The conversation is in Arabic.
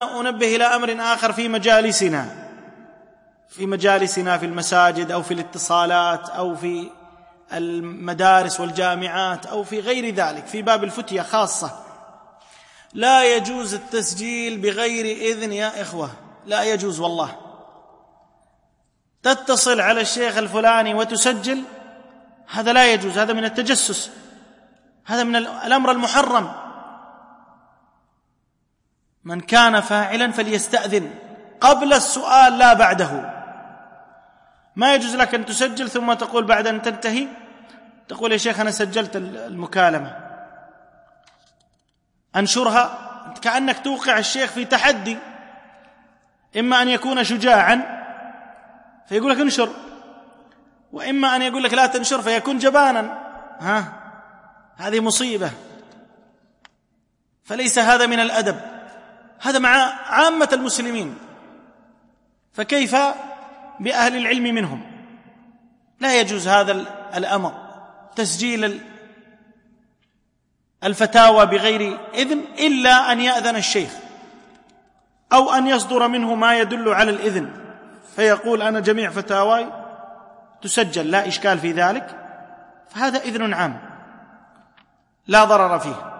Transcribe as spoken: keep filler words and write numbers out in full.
أنبه إلى أمر آخر في مجالسنا في مجالسنا في المساجد أو في الاتصالات أو في المدارس والجامعات أو في غير ذلك، في باب الفتية خاصة، لا يجوز التسجيل بغير إذن يا إخوة، لا يجوز والله. تتصل على الشيخ الفلاني وتسجل، هذا لا يجوز، هذا من التجسس، هذا من الأمر المحرم. من كان فاعلا فليستأذن قبل السؤال لا بعده. ما يجوز لك أن تسجل ثم تقول بعد أن تنتهي تقول يا شيخ أنا سجلت المكالمة، أنشرها، كأنك توقع الشيخ في تحدي، إما أن يكون شجاعا فيقول لك انشر، وإما أن يقول لك لا تنشر فيكون جبانا. ها، هذه مصيبة، فليس هذا من الأدب، هذا مع عامة المسلمين، فكيف بأهل العلم منهم؟ لا يجوز هذا الأمر، تسجيل الفتاوى بغير إذن، إلا أن يأذن الشيخ أو أن يصدر منه ما يدل على الإذن فيقول أنا جميع فتاواي تسجل، لا إشكال في ذلك، فهذا إذن عام لا ضرر فيه.